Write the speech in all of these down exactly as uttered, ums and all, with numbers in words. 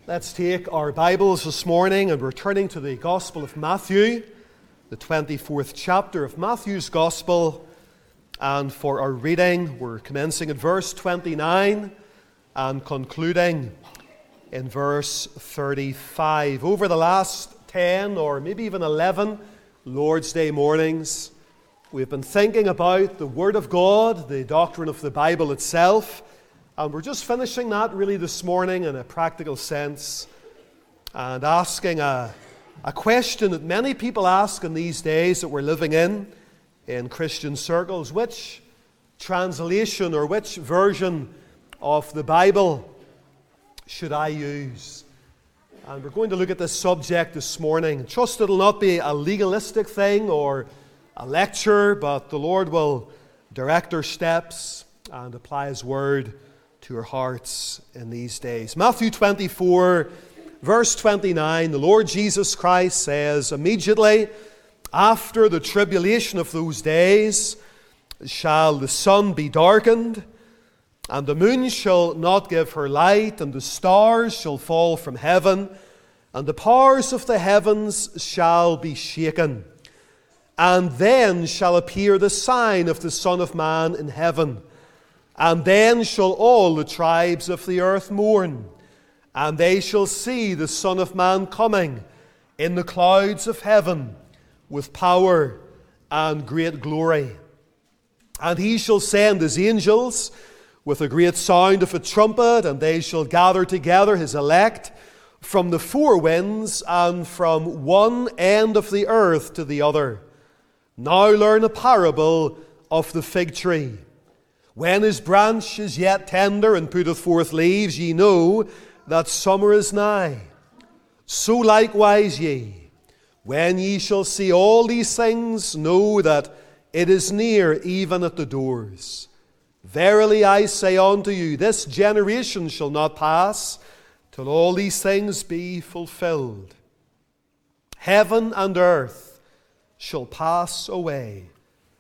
Let's take our Bibles this morning and we're turning to the Gospel of Matthew, the twenty-fourth chapter of Matthew's Gospel. And for our reading, we're commencing at verse twenty-nine and concluding in verse thirty-five. Over the last ten or maybe even eleven Lord's Day mornings, we've been thinking about the Word of God, the doctrine of the Bible itself. And we're just finishing that really this morning in a practical sense and asking a, a question that many people ask in these days that we're living in, in Christian circles. Which translation or which version of the Bible should I use? And we're going to look at this subject this morning. Trust it'll not be a legalistic thing or a lecture, but the Lord will direct our steps and apply His Word to our hearts in these days. Matthew twenty-four, verse twenty-nine, the Lord Jesus Christ says, "Immediately after the tribulation of those days shall the sun be darkened, and the moon shall not give her light, and the stars shall fall from heaven, and the powers of the heavens shall be shaken. And then shall appear the sign of the Son of Man in heaven. And then shall all the tribes of the earth mourn, and they shall see the Son of Man coming in the clouds of heaven with power and great glory. And He shall send His angels with a great sound of a trumpet, and they shall gather together His elect from the four winds and from one end of the earth to the other. Now learn a parable of the fig tree. When his branch is yet tender and putteth forth leaves, ye know that summer is nigh. So likewise ye, when ye shall see all these things, know that it is near, even at the doors. Verily I say unto you, this generation shall not pass till all these things be fulfilled. Heaven and earth shall pass away,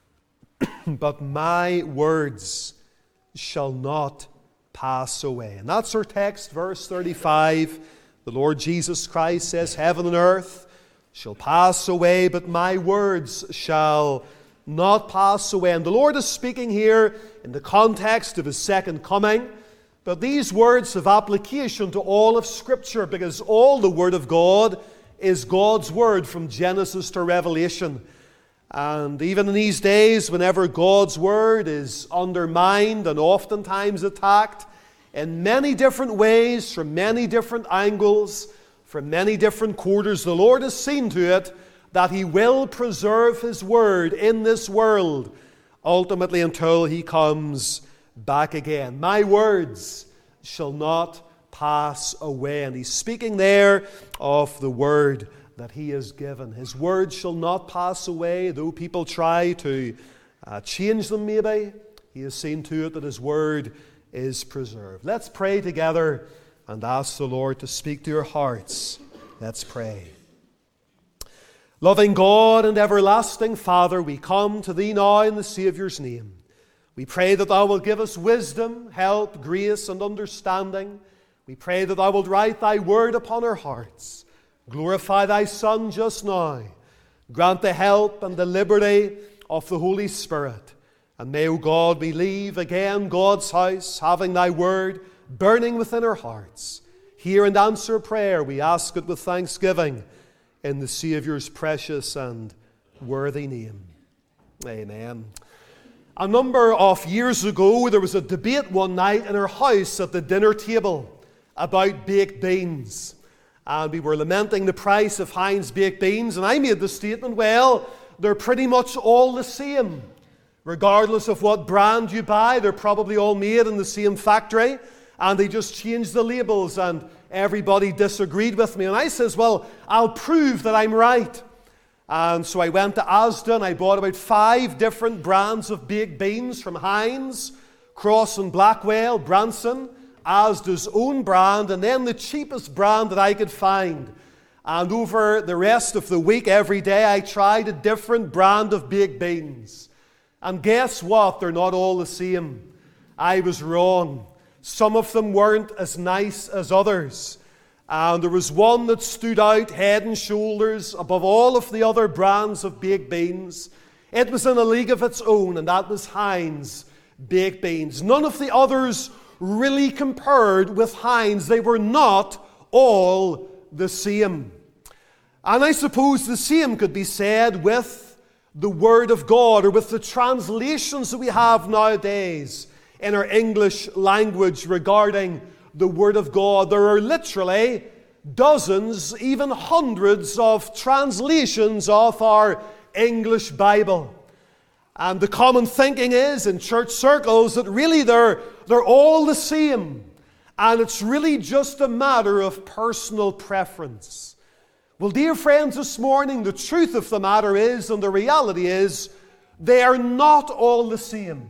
but my words shall not pass away." And that's our text, verse thirty-five. The Lord Jesus Christ says, "Heaven and earth shall pass away, but my words shall not pass away." And the Lord is speaking here in the context of His second coming. But these words have application to all of Scripture, because all the Word of God is God's Word from Genesis to Revelation. And even in these days, whenever God's Word is undermined and oftentimes attacked in many different ways, from many different angles, from many different quarters, the Lord has seen to it that He will preserve His Word in this world, ultimately until He comes back again. My words shall not pass away. And He's speaking there of the Word that He has given. His word shall not pass away, though people try to uh, change them maybe. He has seen to it that His word is preserved. Let's pray together and ask the Lord to speak to your hearts. Let's pray. Loving God and everlasting Father, we come to Thee now in the Saviour's name. We pray that Thou wilt give us wisdom, help, grace, and understanding. We pray that Thou wilt write Thy word upon our hearts. Glorify Thy Son just now. Grant the help and the liberty of the Holy Spirit. And may, O God, we leave again God's house, having Thy word burning within our hearts. Hear and answer prayer. We ask it with thanksgiving in the Saviour's precious and worthy name. Amen. A number of years ago, there was a debate one night in our house at the dinner table about baked beans. And we were lamenting the price of Heinz baked beans. And I made the statement, well, they're pretty much all the same. Regardless of what brand you buy, they're probably all made in the same factory. And they just changed the labels, and everybody disagreed with me. And I says, well, I'll prove that I'm right. And so I went to Asda and I bought about five different brands of baked beans from Heinz, Cross and Blackwell, Branson, Asda's own brand, and then the cheapest brand that I could find. And over the rest of the week, every day, I tried a different brand of baked beans. And guess what? They're not all the same. I was wrong. Some of them weren't as nice as others. And there was one that stood out head and shoulders above all of the other brands of baked beans. It was in a league of its own, and that was Heinz baked beans. None of the others really compared with Heinz. They were not all the same. And I suppose the same could be said with the Word of God, or with the translations that we have nowadays in our English language regarding the Word of God. There are literally dozens, even hundreds of translations of our English Bible. And the common thinking is in church circles that really they're, they're all the same. And it's really just a matter of personal preference. Well, dear friends, this morning the truth of the matter is, and the reality is, they are not all the same.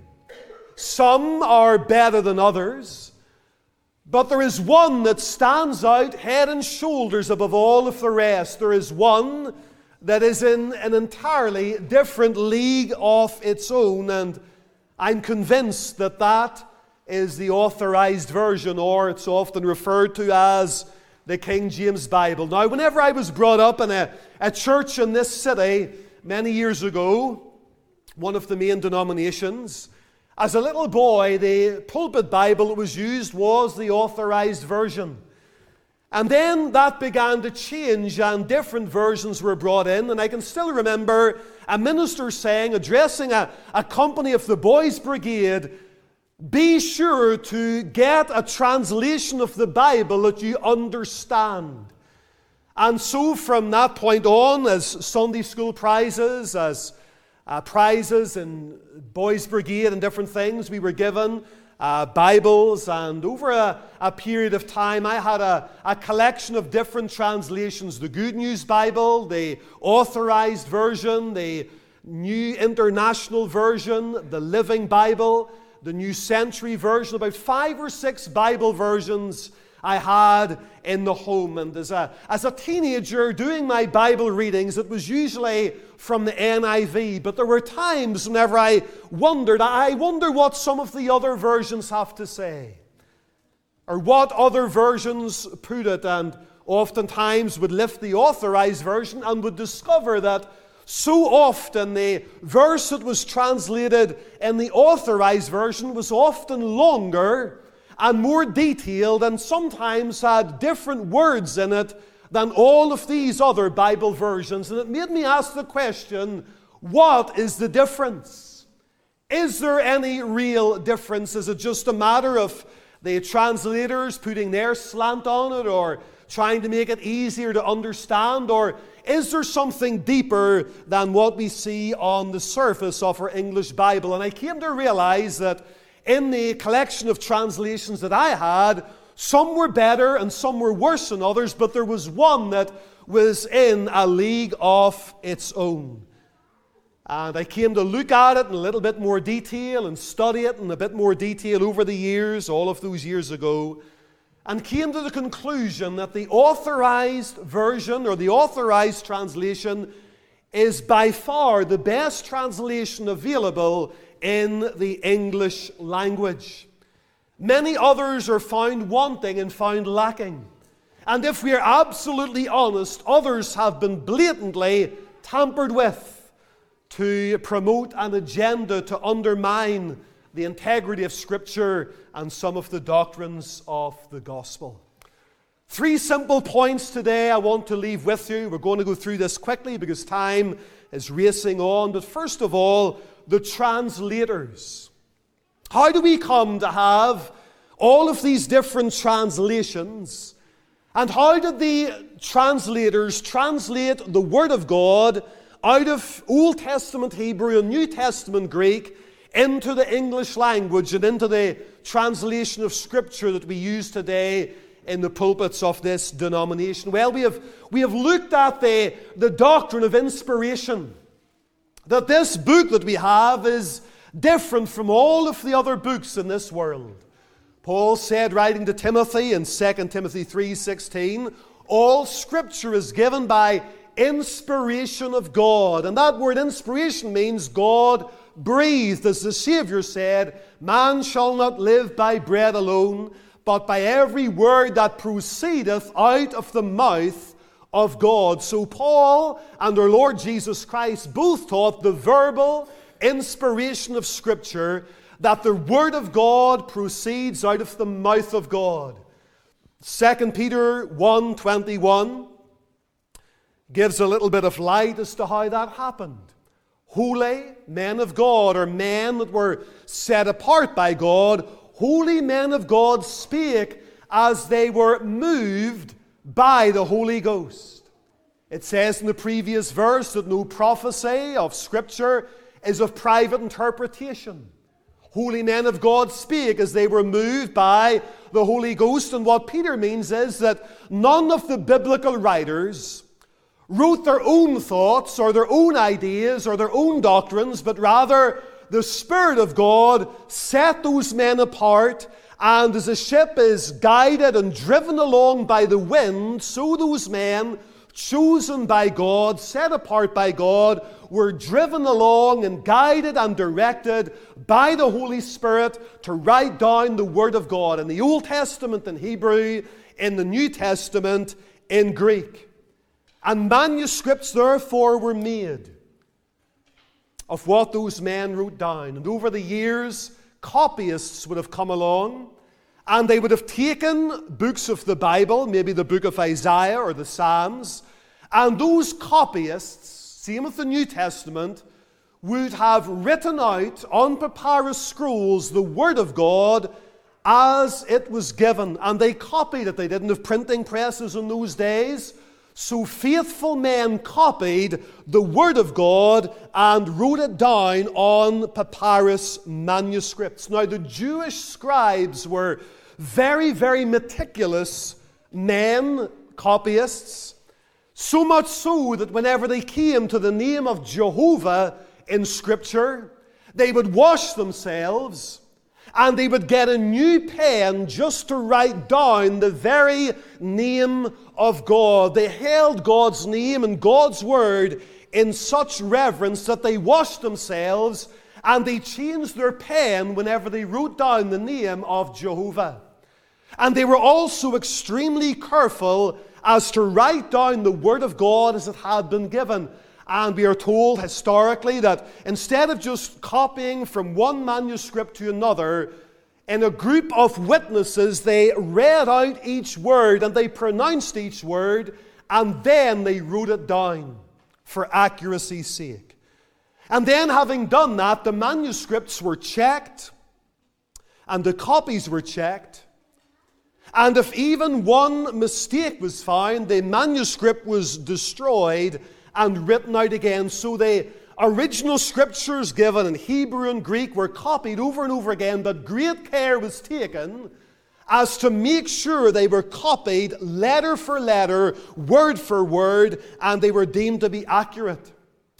Some are better than others. But there is one that stands out head and shoulders above all of the rest. There is one that is in an entirely different league of its own, and I'm convinced that that is the Authorized Version, or it's often referred to as the King James Bible. Now, whenever I was brought up in a, a church in this city many years ago, one of the main denominations, as a little boy, the pulpit Bible that was used was the Authorized Version. And then that began to change, and different versions were brought in. And I can still remember a minister saying, addressing a, a company of the Boys Brigade, be sure to get a translation of the Bible that you understand. And so from that point on, as Sunday school prizes, as Uh, prizes in Boys Brigade and different things, we were given uh, Bibles, and over a, a period of time I had a, a collection of different translations: the Good News Bible, the Authorized Version, the New International Version, the Living Bible, the New Century Version. About five or six Bible versions I had in the home. And as a, as a teenager doing my Bible readings, it was usually from the N I V. But there were times whenever I wondered, I wonder what some of the other versions have to say, or what other versions put it. And oftentimes would lift the Authorized Version and would discover that so often the verse that was translated in the Authorized Version was often longer and more detailed, and sometimes had different words in it than all of these other Bible versions. And it made me ask the question, what is the difference? Is there any real difference? Is it just a matter of the translators putting their slant on it, or trying to make it easier to understand? Or is there something deeper than what we see on the surface of our English Bible? And I came to realize that in the collection of translations that I had, some were better and some were worse than others, but there was one that was in a league of its own. And I came to look at it in a little bit more detail and study it in a bit more detail over the years, all of those years ago, and came to the conclusion that the Authorized Version, or the Authorized Translation, is by far the best translation available in the English language. Many others are found wanting and found lacking. And if we are absolutely honest, others have been blatantly tampered with to promote an agenda to undermine the integrity of Scripture and some of the doctrines of the gospel. Three simple points today I want to leave with you. We're going to go through this quickly because time is racing on. But first of all, the translators. How do we come to have all of these different translations? And how did the translators translate the Word of God out of Old Testament Hebrew and New Testament Greek into the English language and into the translation of Scripture that we use today in the pulpits of this denomination? Well, we have, we have looked at the, the doctrine of inspiration. That this book that we have is different from all of the other books in this world. Paul said, writing to Timothy in Second Timothy three sixteen, all Scripture is given by inspiration of God. And that word inspiration means God breathed. As the Savior said, man shall not live by bread alone, but by every word that proceedeth out of the mouth of God. So Paul and our Lord Jesus Christ both taught the verbal inspiration of Scripture, that the Word of God proceeds out of the mouth of God. Second Peter one twenty-one gives a little bit of light as to how that happened. Holy men of God, or men that were set apart by God, holy men of God spake as they were moved by the Holy Ghost. It says in the previous verse that no prophecy of Scripture is of private interpretation. Holy men of God spake as they were moved by the Holy Ghost. And what Peter means is that none of the biblical writers wrote their own thoughts or their own ideas or their own doctrines, but rather the Spirit of God set those men apart, and as a ship is guided and driven along by the wind, so those men, chosen by God, set apart by God, were driven along and guided and directed by the Holy Spirit to write down the Word of God in the Old Testament in Hebrew, in the New Testament in Greek. And manuscripts, therefore, were made of what those men wrote down. And over the years, copyists would have come along, and they would have taken books of the Bible, maybe the book of Isaiah or the Psalms, and those copyists, same with the New Testament, would have written out on papyrus scrolls the Word of God as it was given. And they copied it. They didn't have printing presses in those days. So faithful men copied the Word of God and wrote it down on papyrus manuscripts. Now, the Jewish scribes were very, very meticulous men, copyists, so much so that whenever they came to the name of Jehovah in Scripture, they would wash themselves and they would get a new pen just to write down the very name of God. They held God's name and God's Word in such reverence that they washed themselves and they changed their pen whenever they wrote down the name of Jehovah. And they were also extremely careful as to write down the Word of God as it had been given. And we are told historically that instead of just copying from one manuscript to another, in a group of witnesses, they read out each word and they pronounced each word, and then they wrote it down for accuracy's sake. And then, having done that, the manuscripts were checked and the copies were checked. And if even one mistake was found, the manuscript was destroyed and written out again. So the original scriptures given in Hebrew and Greek were copied over and over again, but great care was taken as to make sure they were copied letter for letter, word for word, and they were deemed to be accurate.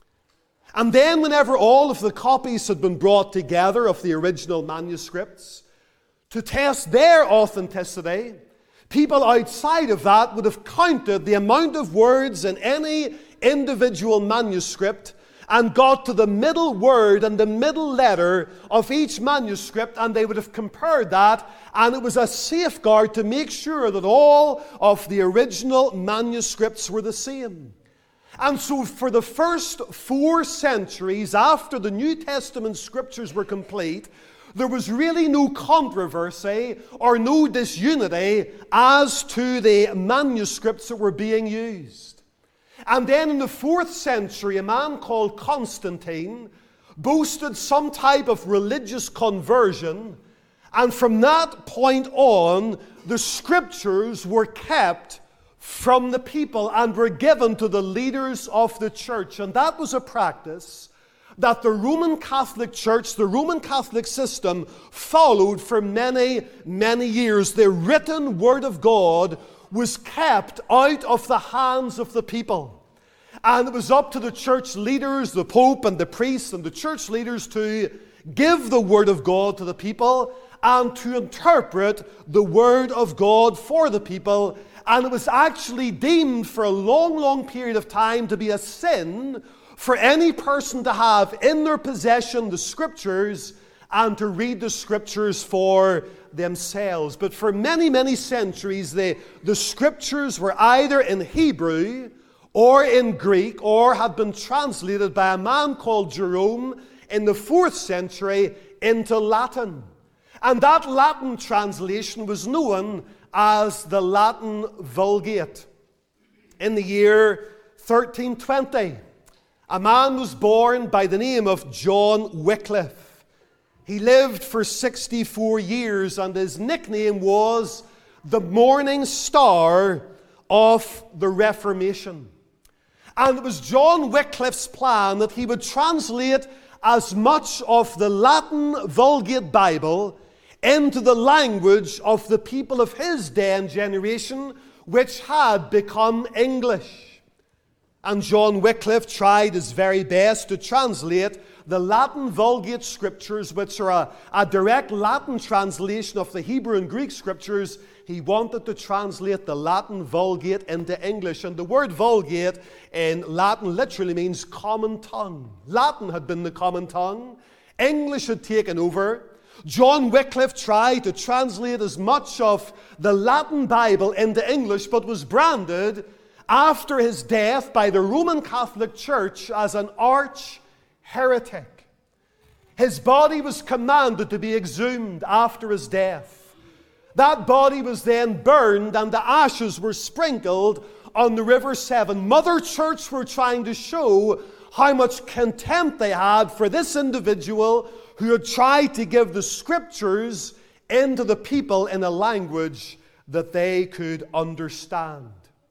And then whenever all of the copies had been brought together of the original manuscripts, to test their authenticity, people outside of that would have counted the amount of words in any individual manuscript and got to the middle word and the middle letter of each manuscript, and they would have compared that, and it was a safeguard to make sure that all of the original manuscripts were the same. And so for the first four centuries after the New Testament scriptures were complete, there was really no controversy or no disunity as to the manuscripts that were being used. And then in the fourth century, a man called Constantine boasted some type of religious conversion, and from that point on, the scriptures were kept from the people and were given to the leaders of the church. And that was a practice that the Roman Catholic Church, the Roman Catholic system, followed for many, many years. The written Word of God was kept out of the hands of the people. And it was up to the church leaders, the Pope and the priests and the church leaders, to give the Word of God to the people and to interpret the Word of God for the people. And it was actually deemed for a long, long period of time to be a sin for any person to have in their possession the Scriptures and to read the Scriptures for themselves. But for many, many centuries, the, the Scriptures were either in Hebrew or in Greek, or had been translated by a man called Jerome in the fourth century into Latin. And that Latin translation was known as the Latin Vulgate. In the year thirteen twenty, a man was born by the name of John Wycliffe. He lived for sixty-four years, and his nickname was the Morning Star of the Reformation. And it was John Wycliffe's plan that he would translate as much of the Latin Vulgate Bible into the language of the people of his day and generation, which had become English. And John Wycliffe tried his very best to translate the Latin Vulgate Scriptures, which are a, a direct Latin translation of the Hebrew and Greek Scriptures. He wanted to translate the Latin Vulgate into English. And the word Vulgate in Latin literally means common tongue. Latin had been the common tongue. English had taken over. John Wycliffe tried to translate as much of the Latin Bible into English, but was branded after his death by the Roman Catholic Church as an arch heretic. His body was commanded to be exhumed after his death. That body was then burned, and the ashes were sprinkled on the River Severn. Mother Church were trying to show how much contempt they had for this individual who had tried to give the Scriptures into the people in a language that they could understand.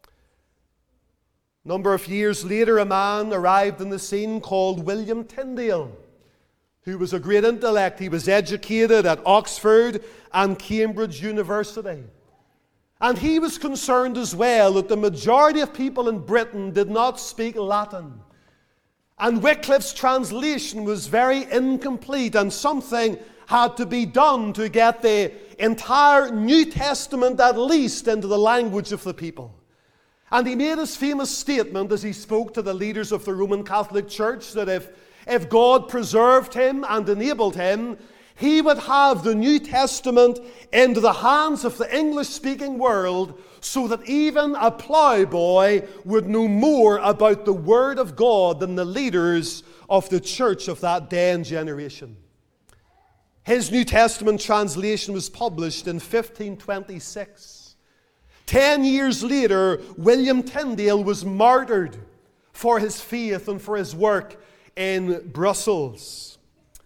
A number of years later, a man arrived on the scene called William Tyndale, who was a great intellect. He was educated at Oxford and Cambridge University. And he was concerned as well that the majority of people in Britain did not speak Latin. And Wycliffe's translation was very incomplete, and something had to be done to get the entire New Testament at least into the language of the people. And he made his famous statement as he spoke to the leaders of the Roman Catholic Church that if, if God preserved him and enabled him, he would have the New Testament into the hands of the English-speaking world so that even a plowboy would know more about the Word of God than the leaders of the church of that day and generation. His New Testament translation was published in fifteen twenty-six. Ten years later, William Tyndale was martyred for his faith and for his work in Brussels.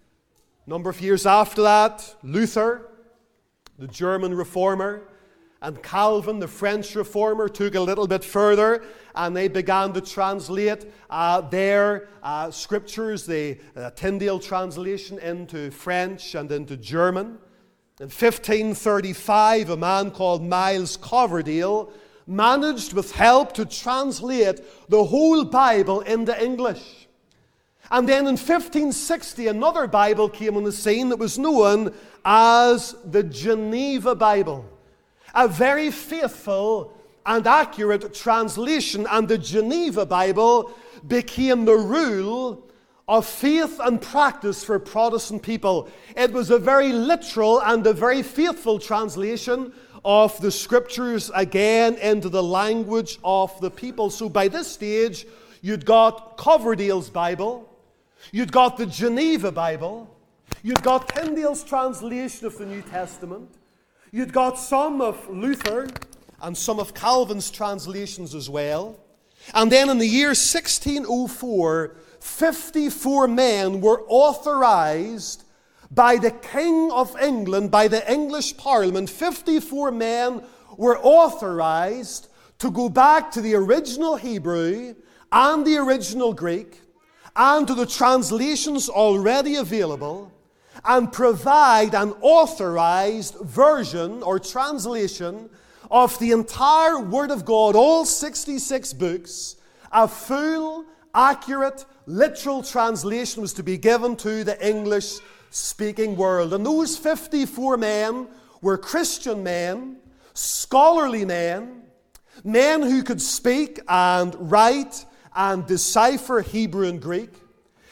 A number of years after that, Luther, the German reformer, and Calvin, the French reformer, took a little bit further, and they began to translate uh, their uh, scriptures, the uh, Tyndale translation, into French and into German. In fifteen thirty-five, a man called Miles Coverdale managed with help to translate the whole Bible into English. And then in fifteen sixty, another Bible came on the scene that was known as the Geneva Bible. A very faithful and accurate translation, and the Geneva Bible became the rule of faith and practice for Protestant people. It was a very literal and a very faithful translation of the Scriptures, again into the language of the people. So by this stage, you'd got Coverdale's Bible, you'd got the Geneva Bible, you'd got Tyndale's translation of the New Testament, you'd got some of Luther and some of Calvin's translations as well. And then in the year sixteen oh four, fifty-four men were authorized by the King of England, by the English Parliament. fifty-four men were authorized to go back to the original Hebrew and the original Greek and to the translations already available and provide an authorized version or translation of the entire Word of God, all sixty-six books. A full, accurate, literal translation was to be given to the English-speaking world. And those fifty-four men were Christian men, scholarly men, men who could speak and write and decipher Hebrew and Greek.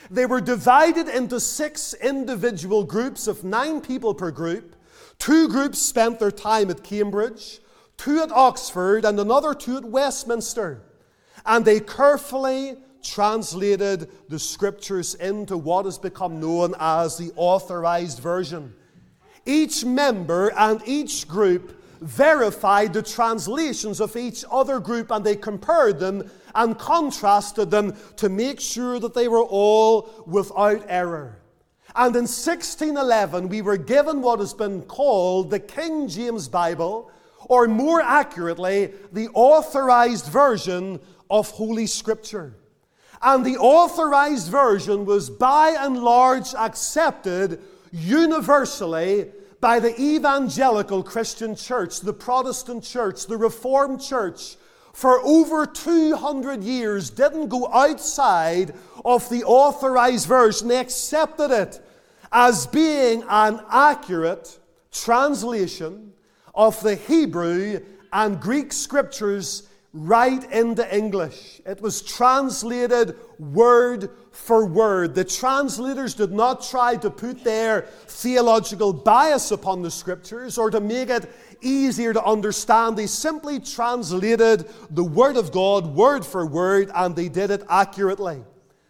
They were divided into six individual groups of nine people per group. Two groups spent their time at Cambridge, two at Oxford, and another two at Westminster. And they carefully translated the Scriptures into what has become known as the Authorized Version. Each member and each group verified the translations of each other group, and they compared them and contrasted them to make sure that they were all without error. And in sixteen eleven, we were given what has been called the King James Bible, or more accurately, the Authorized Version of Holy Scripture. And the Authorized Version was by and large accepted universally by the evangelical Christian church, the Protestant church, the Reformed church, for over two hundred years didn't go outside of the Authorized Version. They accepted it as being an accurate translation of the Hebrew and Greek Scriptures right into English. It was translated word for word. The translators did not try to put their theological bias upon the Scriptures or to make it easier to understand. They simply translated the Word of God word for word, and they did it accurately.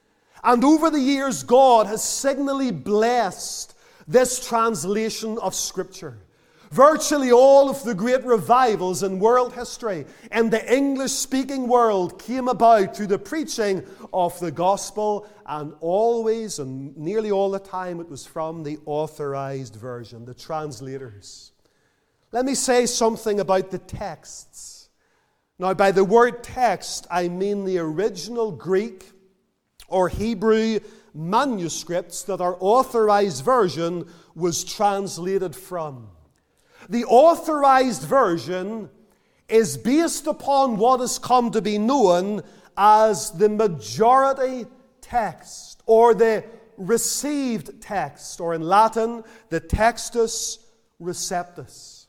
And over the years, God has signally blessed this translation of Scripture. Virtually all of the great revivals in world history in the English-speaking world came about through the preaching of the gospel, and always and nearly all the time it was from the Authorized Version, the translators. Let me say something about the texts. Now, by the word text, I mean the original Greek or Hebrew manuscripts that our Authorized Version was translated from. The Authorized Version is based upon what has come to be known as the majority text, or the received text, or in Latin, the Textus Receptus.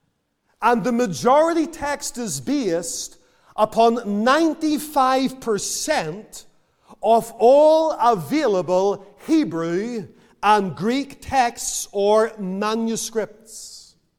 And the majority text is based upon ninety-five percent of all available Hebrew and Greek texts or manuscripts.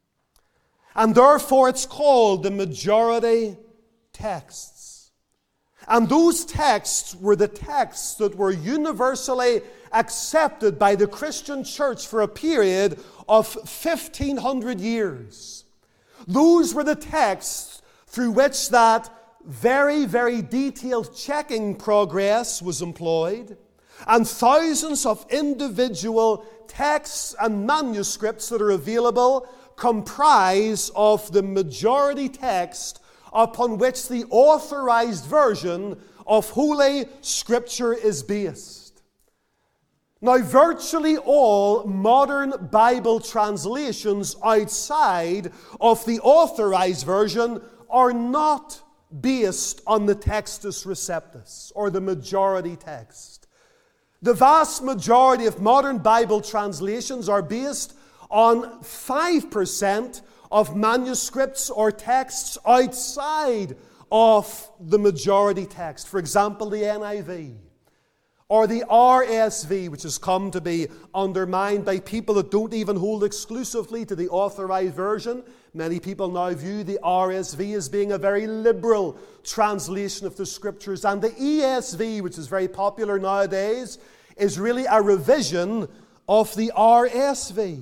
And therefore it's called the majority texts. And those texts were the texts that were universally accepted by the Christian church for a period of fifteen hundred years. Those were the texts through which that very, very detailed checking progress was employed, and thousands of individual texts and manuscripts that are available comprise of the majority text upon which the Authorized Version of Holy Scripture is based. Now, virtually all modern Bible translations outside of the Authorized Version are not based on the Textus Receptus, or the majority text. The vast majority of modern Bible translations are based on five percent of manuscripts or texts outside of the majority text. For example, the N I V or the R S V, which has come to be undermined by people that don't even hold exclusively to the Authorized Version. Many people now view the R S V as being a very liberal translation of the Scriptures. And the E S V, which is very popular nowadays, is really a revision of the R S V.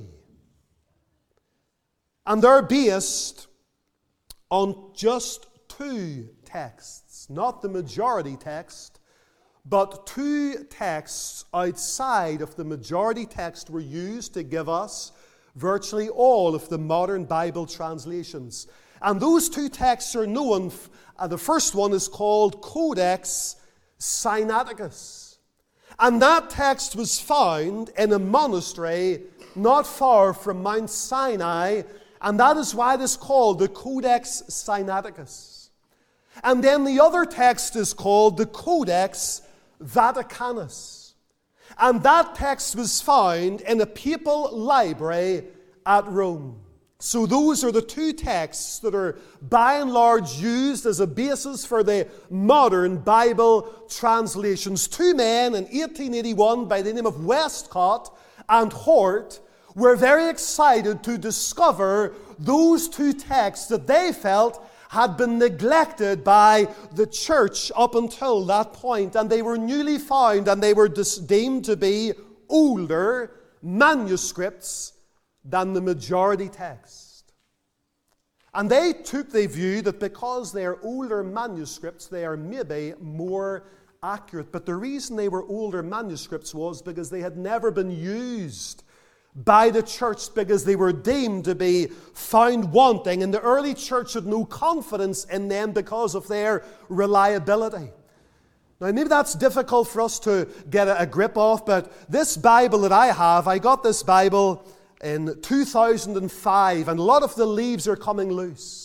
And they're based on just two texts, not the majority text, but two texts outside of the majority text were used to give us virtually all of the modern Bible translations. And those two texts are known. Uh, the first one is called Codex Sinaiticus. And that text was found in a monastery not far from Mount Sinai, and that is why it is called the Codex Sinaiticus. And then the other text is called the Codex Vaticanus. And that text was found in a papal library at Rome. So those are the two texts that are by and large used as a basis for the modern Bible translations. Two men in eighteen eighty-one by the name of Westcott and Hort were very excited to discover those two texts that they felt had been neglected by the church up until that point, and they were newly found, and they were deemed to be older manuscripts than the majority text. And they took the view that because they are older manuscripts, they are maybe more accurate. But the reason they were older manuscripts was because they had never been used by the church, because they were deemed to be found wanting, and the early church had no confidence in them because of their reliability. Now, maybe that's difficult for us to get a grip of, but this Bible that I have, I got this Bible in two thousand five, and a lot of the leaves are coming loose.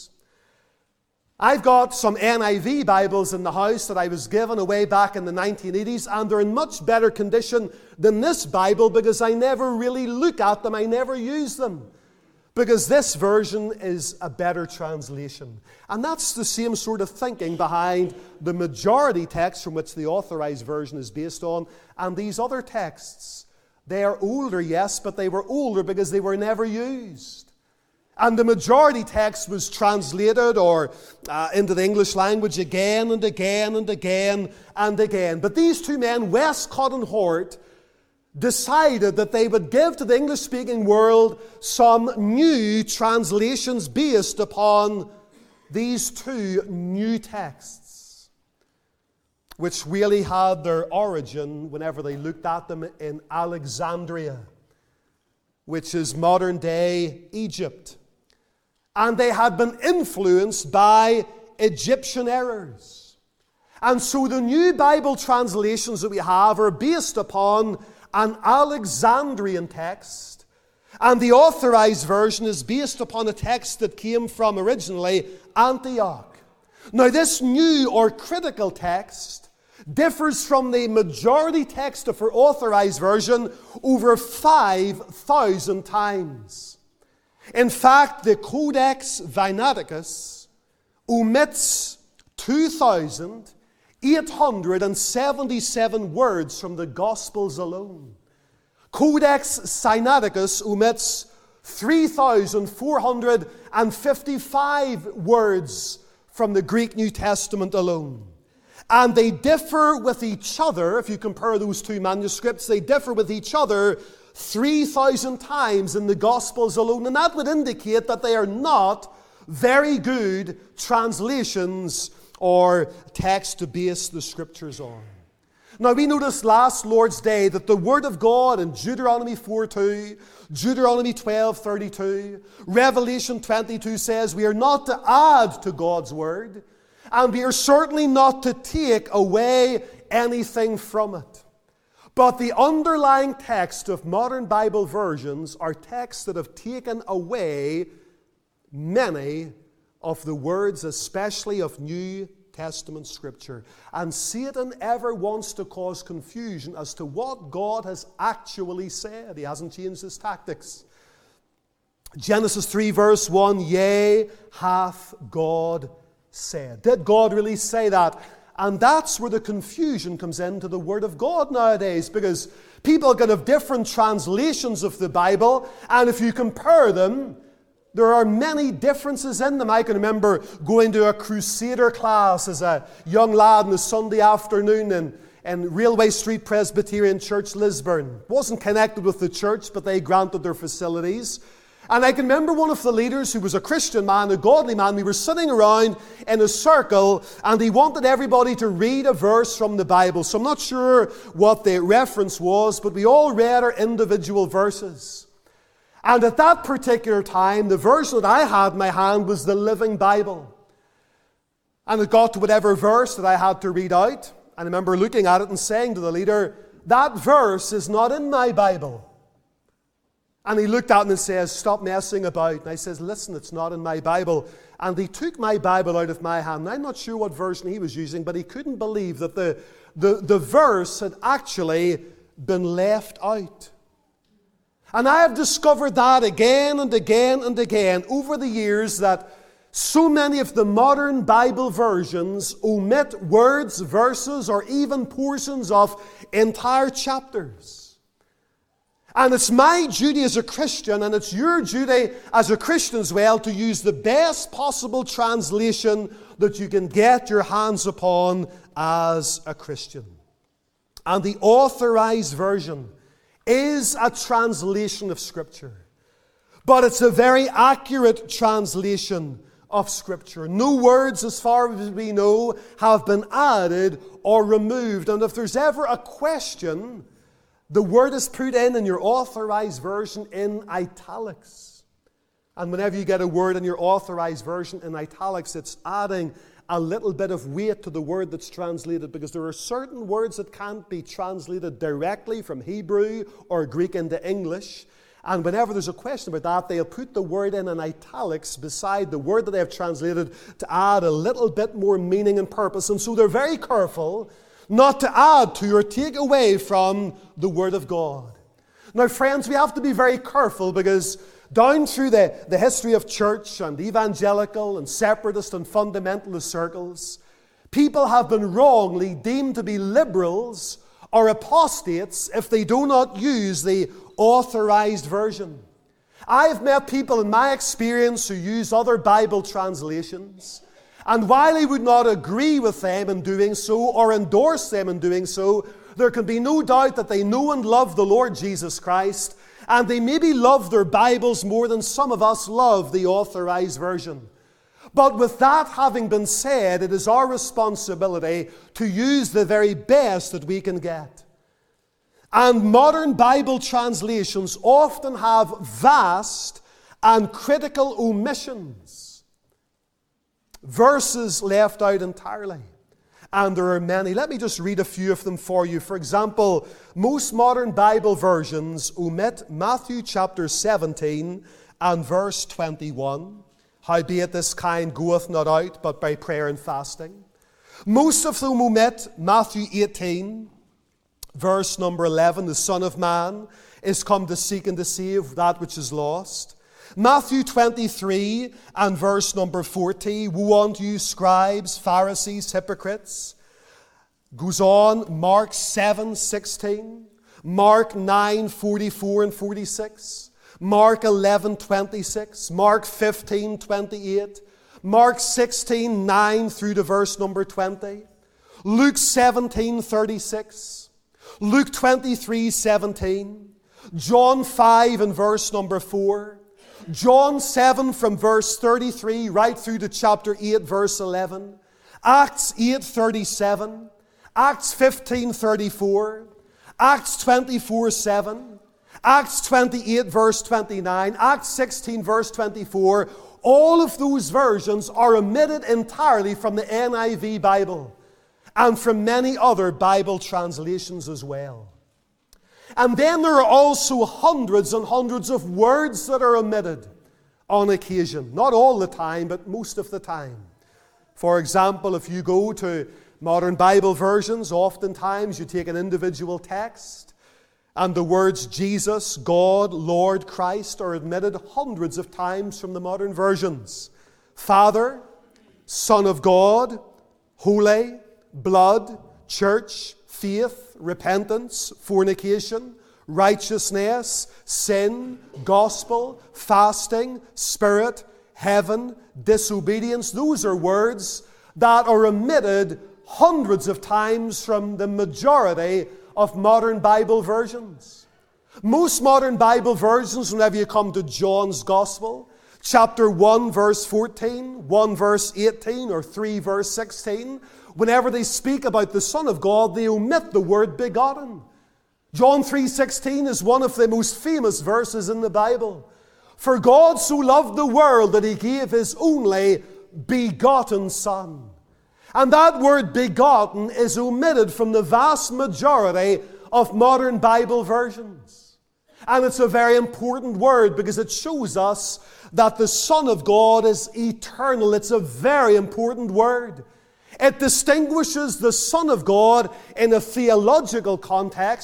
I've got some N I V Bibles in the house that I was given away back in the nineteen eighties, and they're in much better condition than this Bible because I never really look at them, I never use them, because this version is a better translation. And that's the same sort of thinking behind the majority text from which the Authorized Version is based on, and these other texts. They are older, yes, but they were older because they were never used. And the majority text was translated or uh, into the English language again and again and again and again. But these two men, Westcott and Hort, decided that they would give to the English-speaking world some new translations based upon these two new texts, which really had their origin whenever they looked at them in Alexandria, which is modern-day Egypt. And they had been influenced by Egyptian errors. And so the new Bible translations that we have are based upon an Alexandrian text, and the Authorized Version is based upon a text that came from originally Antioch. Now, this new or critical text differs from the majority text of our Authorized Version over five thousand times. In fact, the Codex Sinaiticus omits two thousand eight hundred seventy-seven words from the Gospels alone. Codex Sinaiticus omits three thousand four hundred fifty-five words from the Greek New Testament alone. And they differ with each other, if you compare those two manuscripts, they differ with each other three thousand times in the Gospels alone. And that would indicate that they are not very good translations or texts to base the Scriptures on. Now, we noticed last Lord's Day that the Word of God in Deuteronomy four two, Deuteronomy twelve thirty-two, Revelation twenty-two says we are not to add to God's Word, and we are certainly not to take away anything from it. But the underlying text of modern Bible versions are texts that have taken away many of the words, especially of New Testament Scripture. And Satan ever wants to cause confusion as to what God has actually said. He hasn't changed his tactics. Genesis three verse one, yea, hath God said. Did God really say that? And that's where the confusion comes into the Word of God nowadays, because people can have different translations of the Bible, and if you compare them, there are many differences in them. I can remember going to a Crusader class as a young lad on a Sunday afternoon in, in Railway Street Presbyterian Church, Lisburn. Wasn't connected with the church, but they granted their facilities. And I can remember one of the leaders who was a Christian man, a godly man. We were sitting around in a circle, and he wanted everybody to read a verse from the Bible. So I'm not sure what the reference was, but we all read our individual verses. And at that particular time, the version that I had in my hand was the Living Bible. And it got to whatever verse that I had to read out. And I remember looking at it and saying to the leader, that verse is not in my Bible. And he looked at me and says, stop messing about. And I says, listen, it's not in my Bible. And he took my Bible out of my hand. And I'm not sure what version he was using, but he couldn't believe that the, the, the verse had actually been left out. And I have discovered that again and again and again over the years, that so many of the modern Bible versions omit words, verses, or even portions of entire chapters. And it's my duty as a Christian, and it's your duty as a Christian as well, to use the best possible translation that you can get your hands upon as a Christian. And the Authorized Version is a translation of Scripture, but it's a very accurate translation of Scripture. No words, as far as we know, have been added or removed. And if there's ever a question, the word is put in in your Authorized Version in italics. And whenever you get a word in your Authorized Version in italics, it's adding a little bit of weight to the word that's translated, because there are certain words that can't be translated directly from Hebrew or Greek into English. And whenever there's a question about that, they'll put the word in in italics beside the word that they have translated to add a little bit more meaning and purpose. And so they're very careful not to add to or take away from the Word of God. Now, friends, we have to be very careful, because down through the, the history of church and evangelical and separatist and fundamentalist circles, people have been wrongly deemed to be liberals or apostates if they do not use the Authorized Version. I have met people in my experience who use other Bible translations, and while I would not agree with them in doing so or endorse them in doing so, there can be no doubt that they know and love the Lord Jesus Christ, and they maybe love their Bibles more than some of us love the Authorized Version. But with that having been said, it is our responsibility to use the very best that we can get. And modern Bible translations often have vast and critical omissions, verses left out entirely. And there are many. Let me just read a few of them for you. For example, most modern Bible versions omit Matthew chapter seventeen and verse twenty-one. Howbeit this kind goeth not out but by prayer and fasting. Most of them omit Matthew eighteen, verse number eleven. The Son of Man is come to seek and to save that which is lost. Matthew twenty-three and verse number forty. Woe unto you, scribes, Pharisees, hypocrites. Goes on, Mark seven sixteen. Mark nine forty-four and forty-six. Mark eleven twenty-six. Mark fifteen twenty-eight. Mark sixteen nine through to verse number twenty. Luke seventeen thirty-six. Luke twenty-three seventeen. John five and verse number four. John seven from verse thirty-three right through to chapter eight verse eleven. Acts eight thirty-seven. Acts fifteen thirty-four. Acts twenty-four seven. Acts twenty-eight verse twenty-nine. Acts sixteen verse twenty-four. All of those versions are omitted entirely from the N I V Bible and from many other Bible translations as well. And then there are also hundreds and hundreds of words that are omitted on occasion. Not all the time, but most of the time. For example, if you go to modern Bible versions, oftentimes you take an individual text and the words Jesus, God, Lord, Christ are omitted hundreds of times from the modern versions. Father, Son of God, Holy, Blood, Church, Faith, repentance, fornication, righteousness, sin, gospel, fasting, spirit, heaven, disobedience. Those are words that are omitted hundreds of times from the majority of modern Bible versions. Most modern Bible versions, whenever you come to John's Gospel, chapter one verse fourteen, one verse eighteen, or three verse sixteen, whenever they speak about the Son of God, they omit the word begotten. John three sixteen is one of the most famous verses in the Bible. For God so loved the world that He gave His only begotten Son. And that word begotten is omitted from the vast majority of modern Bible versions. And it's a very important word because it shows us that the Son of God is eternal. It's a very important word. It distinguishes the Son of God in a theological context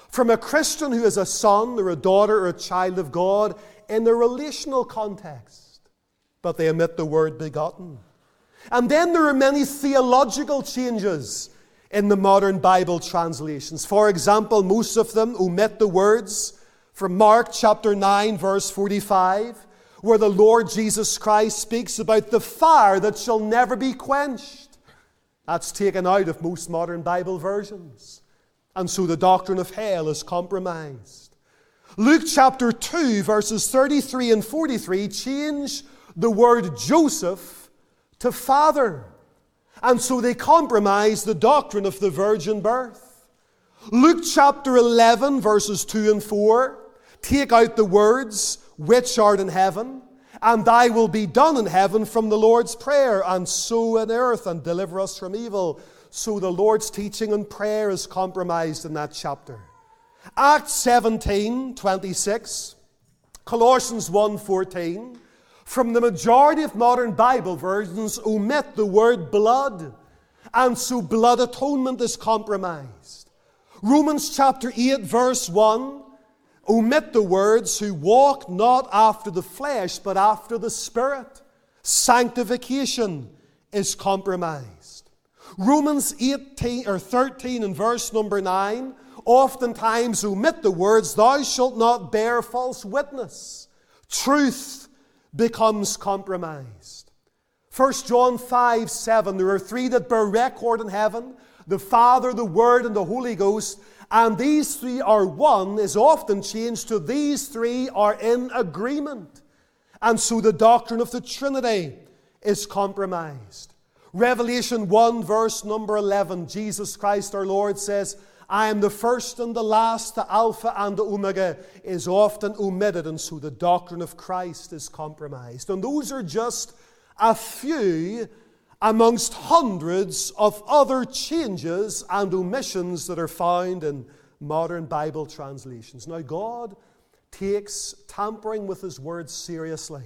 from a Christian who is a son or a daughter or a child of God in the relational context, but they omit the word begotten. And then there are many theological changes in the modern Bible translations. For example, most of them omit the words from Mark chapter nine, verse forty-five, where the Lord Jesus Christ speaks about the fire that shall never be quenched. That's taken out of most modern Bible versions. And so the doctrine of hell is compromised. Luke chapter two, verses thirty-three and forty-three change the word Joseph to father. And so they compromise the doctrine of the virgin birth. Luke chapter eleven, verses two and four, take out the words, which art in heaven, and thy will be done in heaven from the Lord's prayer, and so in earth, and deliver us from evil. So the Lord's teaching on prayer is compromised in that chapter. Acts seventeen, twenty-six, Colossians one, fourteen, from the majority of modern Bible versions omit the word blood, and so blood atonement is compromised. Romans chapter eight, verse one, omit the words, who walk not after the flesh, but after the Spirit. Sanctification is compromised. Romans eighteen or thirteen and verse number nine oftentimes omit the words, thou shalt not bear false witness. Truth becomes compromised. First John five, seven, there are three that bear record in heaven, the Father, the Word, and the Holy Ghost, and these three are one is often changed to these three are in agreement. And so the doctrine of the Trinity is compromised. Revelation one, verse number eleven, Jesus Christ our Lord says, I am the first and the last, the Alpha and the Omega, is often omitted, and so the doctrine of Christ is compromised. And those are just a few amongst hundreds of other changes and omissions that are found in modern Bible translations. Now, God takes tampering with His Word seriously.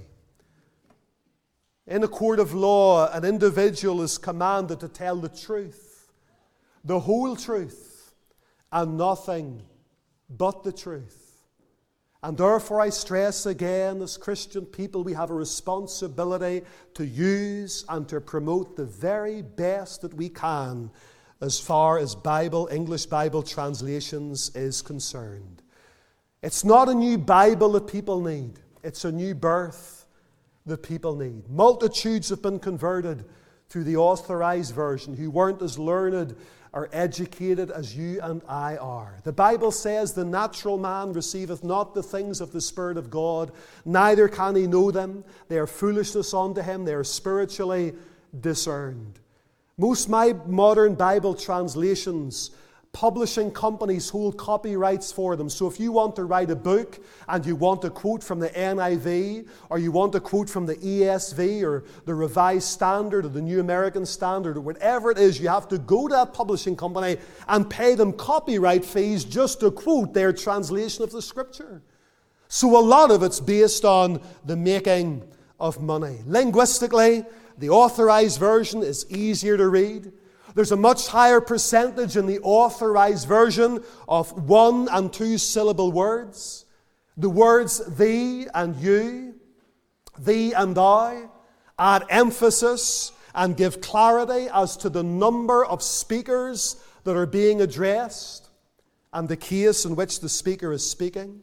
In a court of law, an individual is commanded to tell the truth, the whole truth, and nothing but the truth. And therefore I stress again, as Christian people, we have a responsibility to use and to promote the very best that we can as far as Bible, English Bible translations is concerned. It's not a new Bible that people need. It's a new birth that people need. Multitudes have been converted through the Authorized Version who weren't as learned or educated as you and I are. The Bible says the natural man receiveth not the things of the Spirit of God, neither can he know them. They are foolishness unto him. They are spiritually discerned. Most my modern Bible translations, publishing companies hold copyrights for them. So if you want to write a book and you want a quote from the N I V, or you want a quote from the E S V or the Revised Standard or the New American Standard or whatever it is, you have to go to that publishing company and pay them copyright fees just to quote their translation of the Scripture. So a lot of it's based on the making of money. Linguistically, the Authorized Version is easier to read. There's a much higher percentage in the Authorized Version of one and two syllable words. The words thee and you, thee and thou, add emphasis and give clarity as to the number of speakers that are being addressed and the case in which the speaker is speaking.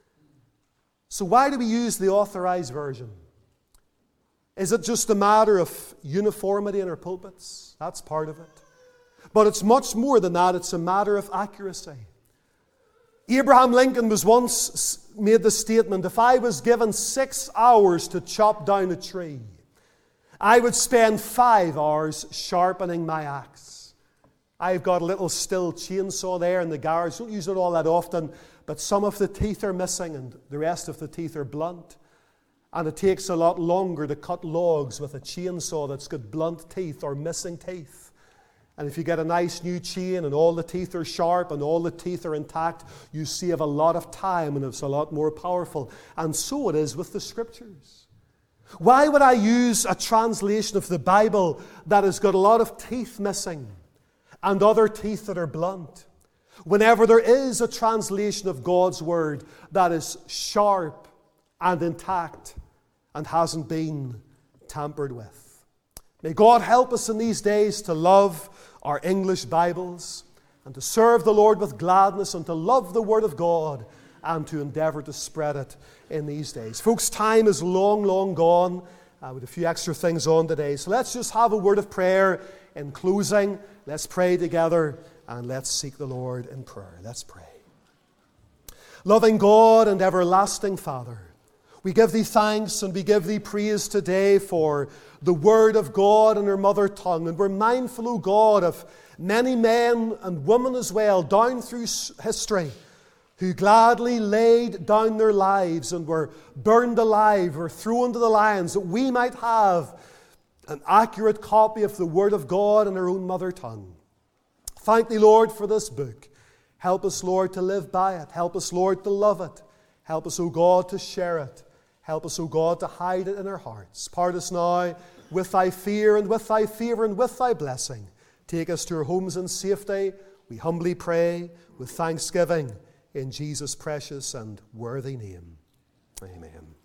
So why do we use the Authorized Version? Is it just a matter of uniformity in our pulpits? That's part of it. But it's much more than that. It's a matter of accuracy. Abraham Lincoln was once made the statement, if I was given six hours to chop down a tree, I would spend five hours sharpening my axe. I've got a little still chainsaw there in the garage. Don't use it all that often, but some of the teeth are missing and the rest of the teeth are blunt. And it takes a lot longer to cut logs with a chainsaw that's got blunt teeth or missing teeth. And if you get a nice new chain and all the teeth are sharp and all the teeth are intact, you save a lot of time and it's a lot more powerful. And so it is with the Scriptures. Why would I use a translation of the Bible that has got a lot of teeth missing and other teeth that are blunt? Whenever there is a translation of God's Word that is sharp and intact and hasn't been tampered with. May God help us in these days to love our English Bibles and to serve the Lord with gladness and to love the Word of God and to endeavour to spread it in these days. Folks, time is long, long gone. Uh, with a few extra things on today. So let's just have a word of prayer in closing. Let's pray together and let's seek the Lord in prayer. Let's pray. Loving God and everlasting Father, we give Thee thanks and we give Thee praise today for the Word of God in our mother tongue. And we're mindful, O God, of many men and women as well down through history who gladly laid down their lives and were burned alive or thrown to the lions that we might have an accurate copy of the Word of God in our own mother tongue. Thank Thee, Lord, for this book. Help us, Lord, to live by it. Help us, Lord, to love it. Help us, O God, to share it. Help us, O God, to hide it in our hearts. Part us now with Thy fear and with Thy favour and with Thy blessing. Take us to our homes in safety. We humbly pray with thanksgiving in Jesus' precious and worthy name. Amen.